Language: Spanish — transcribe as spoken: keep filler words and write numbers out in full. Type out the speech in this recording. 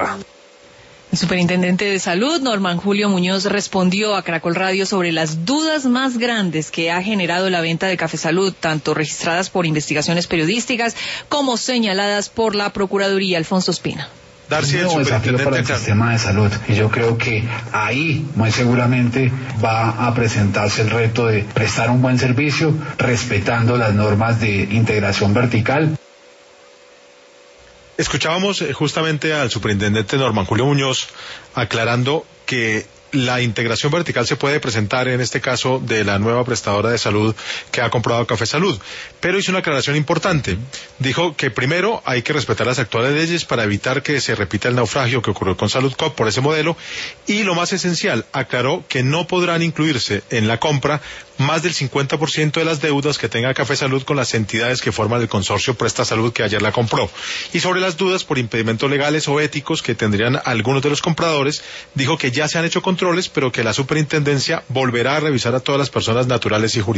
El superintendente de Salud, Norman Julio Muñoz, respondió a Caracol Radio sobre las dudas más grandes que ha generado la venta de Café Salud, tanto registradas por investigaciones periodísticas como señaladas por la Procuraduría. Alfonso Espina. Darcy, el desafío para el sistema de salud, y yo creo que ahí muy seguramente va a presentarse el reto de prestar un buen servicio respetando las normas de integración vertical. Escuchábamos justamente al superintendente Norman Julio Muñoz aclarando que la integración vertical se puede presentar en este caso de la nueva prestadora de salud que ha comprado Café Salud, pero hizo una aclaración importante. Dijo que primero hay que respetar las actuales leyes para evitar que se repita el naufragio que ocurrió con Salud Cop por ese modelo, y lo más esencial, aclaró que no podrán incluirse en la compra más del cincuenta por ciento de las deudas que tenga Café Salud con las entidades que forman el consorcio Presta Salud que ayer la compró. Y sobre las dudas por impedimentos legales o éticos que tendrían algunos de los compradores, dijo que ya se han hecho controles, pero que la superintendencia volverá a revisar a todas las personas naturales y jurídicas.